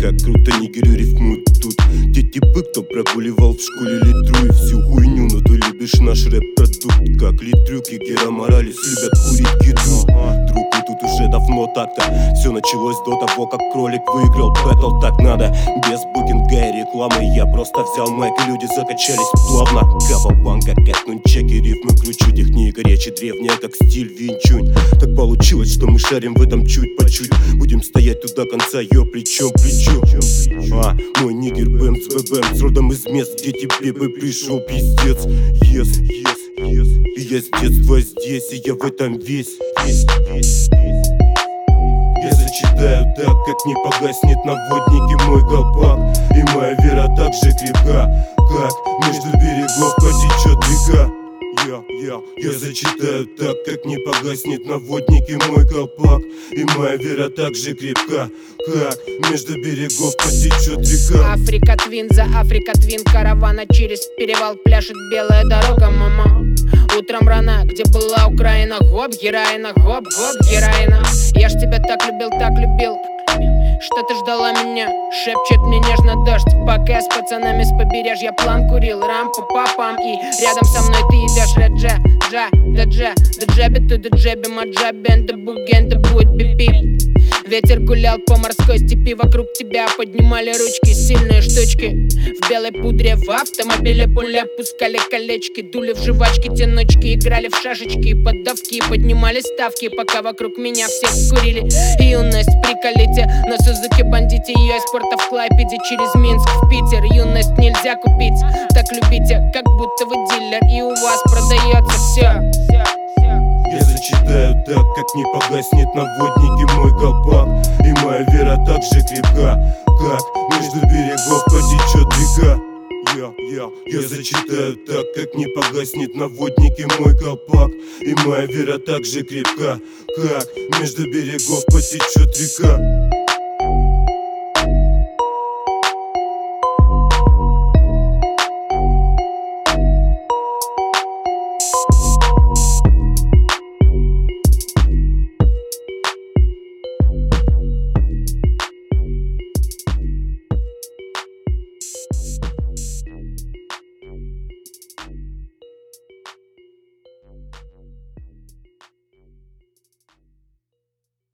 как круто нигеры рифмуют тут. Те типы, кто прогуливал в школе литру и всю хуйню, но ты любишь наш рэп-продукт. Как Литрюк и Гера Моралес любят курить гидру. Друг, мы тут уже давно так-то. Все началось до того, как кролик выиграл бэтл. Так надо, без букинга и рекламы. Я просто взял майк, и люди закачались плавно. Кавабанга, как нунчаки, рифмы кручу. Техника речи древняя, как стиль Винчунь. Так получилось, что мы шарим в этом чуть по чуть. Будем стоять туда конца, ё, плечом к плечу. Мой нигер Бэмс, Бэмс, родом из мест, где тебе бы пришел пиздец. Yes. И я с детства здесь, и я в этом весь. Я зачитаю так, как не погаснет на воднике мой колпак. И моя вера так же крепка, как между берегов потечет река. Я зачитаю так, как не погаснет на воднике мой колпак. И моя вера так же крепка, как между берегов потечет река. Африка Твин, за Африка Твин каравана через перевал пляшет белая дорога, мама. Утром рано, где была Украина, гоп, героина, гоп, героина. Я ж тебя так любил, что ты ждала меня, шепчет мне нежно дождь. Пока с пацанами с побережья план курил, рампу папам. И рядом со мной ты идешь реджа, да джаби ту да джаби, маджабен да буген да будет бип. Ветер гулял по морской степи, вокруг тебя поднимали ручки, сильные штучки. В белой пудре в автомобиле пуля пускали колечки, дули в жвачки те ночки, играли в шашечки, поддавки, поднимали ставки, пока вокруг меня все курили. Юность приколите, на Сузуки бандите, ее из порта в Клайпеде через Минск в Питер. Юность нельзя купить, так любите, как будто вы дилер, и у вас продается все. Я зачитаю так, как не погаснет на воднике мой колпак. И моя вера так же крепка, как между берегов потечет река. Я зачитаю так, как не погаснет на воднике мой колпак. И моя вера так же крепка, как между берегов потечет река.